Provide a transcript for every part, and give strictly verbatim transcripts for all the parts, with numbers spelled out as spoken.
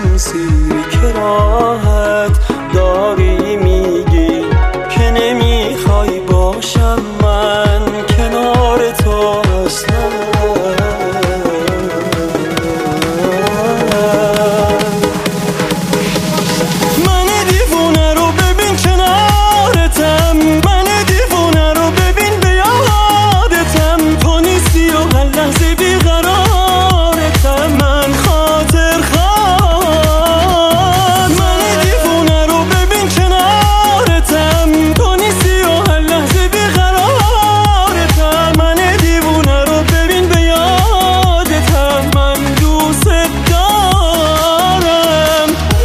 شمسیری که راحت داری میگی که نمیخوای باشم من کنار تو اصلا. من دیوونه رو ببین کنارتم، من دیوونه رو ببین به یادتم، تو نیستی و هر لحظه بیقرارتم، من خاطر خواه. من دیوونه رو ببین کنارتم، تو نیستی و هر لحظه بیقرارتم، من دیوونه رو ببین به یادتم، من دوست دارم.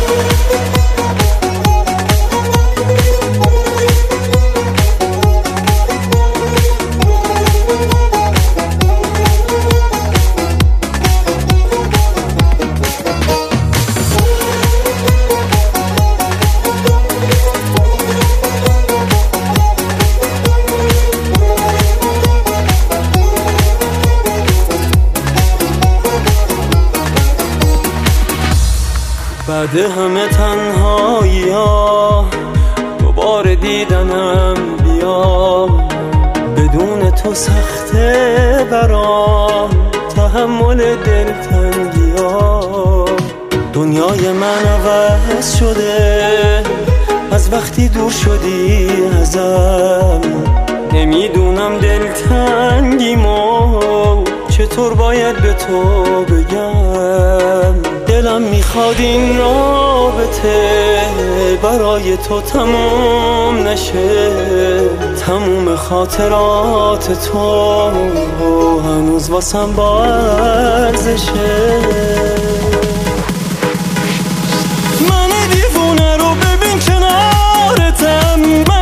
بعد همه تنهایی ها دوباره دیدنم بیام، بدون تو سخته برام تحمل دلتنگی ها. دنیای من عوض شده از وقتی دور شدی ازم، نمیدونم دلتنگیمو چطور باید به تو بگم. دلم میخواد این رابطه برای تو تموم نشه، تموم خاطرات تو هنوز واسم با ارزشه. من دیوونه رو ببین کنارتم،